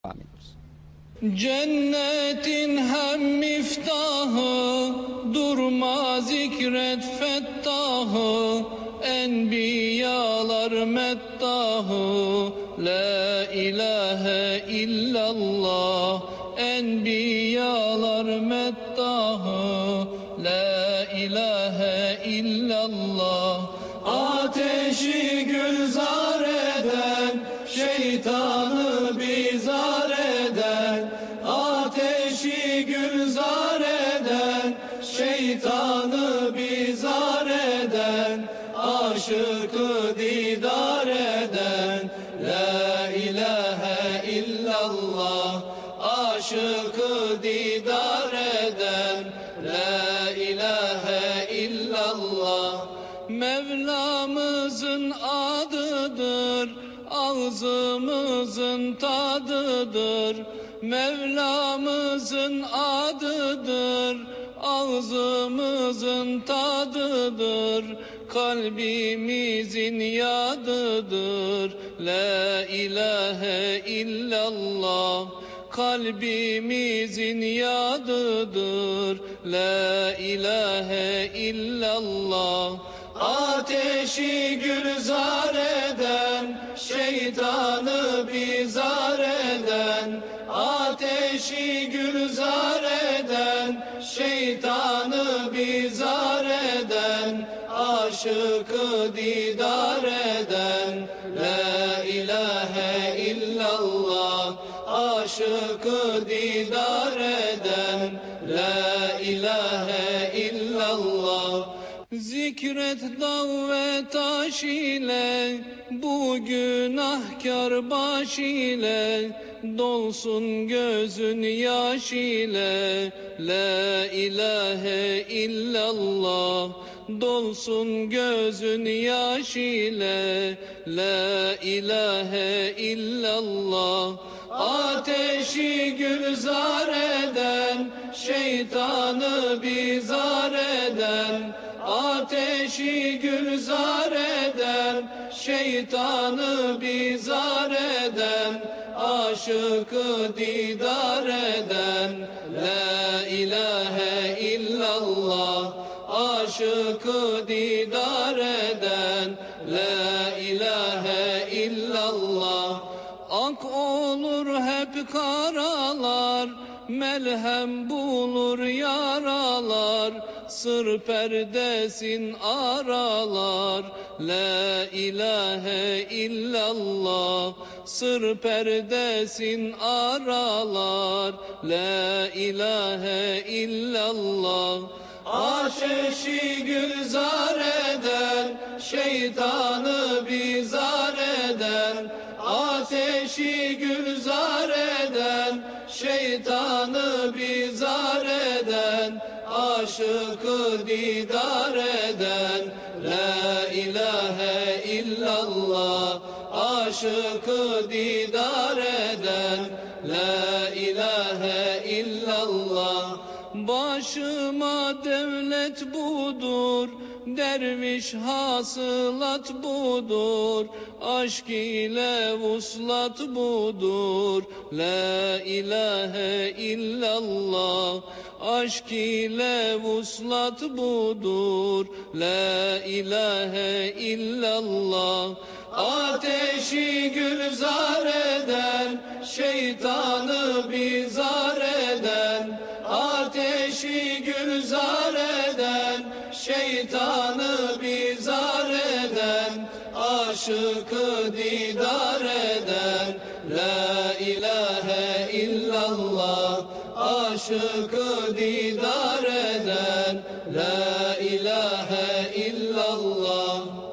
devam ediyoruz. Cennetin hem miftahı, durma zikret fettahı, enbiyalar meddahı, la ilahe illallah. Enbiyalar meddahı, la ilahe illallah. Ateşi gülzar eden, şeytanı bizar eden, ateşi gülzar eden, şeytanı bizar eden, aşıkı didar eden, la ilahe illallah. Aşıkı didar eden, la ilahe illallah. Mevlamızın adıdır, ağzımızın tadıdır. Mevlamızın adıdır, ağzımızın tadıdır. Kalbimizin yadıdır, la ilahe illallah. Kalbimizin yadıdır, la ilahe illallah. Ateşi gülzar eden, şeytanı bizar eden, ateşi gülzar eden, şeytanı bizar eden, aşıkı didar eden, la ilahe illallah. Aşıkı didar eden, la ilahe illallah. Zikret dağ ve taş ile, bu günahkar baş ile, dolsun gözün yaş ile, la ilahe illallah. Dolsun gözün yaş ile, la ilahe illallah. Ateşi gülzar eden, şeytanı bizar eden, ateşi gülzar eden, şeytanı bizar eden, aşıkı didar eden, la ilahe illallah. Aşıkı didar eden, la ilahe illallah. Ak olur hep karalar, melhem bulur yaralar, sır perdesin aralar, la ilahe illallah. Sır perdesin aralar, la ilahe illallah. Ateşi gülzar eden, şeytanı bizar eden, ateşi gülzar eden, şeytanı bizar eden, aşıkı didar eden, la ilahe illallah. Aşıkı didar eden, la ilahe illallah. Başıma devlet budur, derviş hasılat budur, aşk ile vuslat budur, la ilahe illallah. Aşk ile vuslat budur, la ilahe illallah. Ateşi gülzar eden, şeytanı bizar eden, ateşi gülzar eden, şeytanı bizar eden, aşıkı didar eden, la ilahe illallah. Aşıkı didar eden, la ilahe illallah.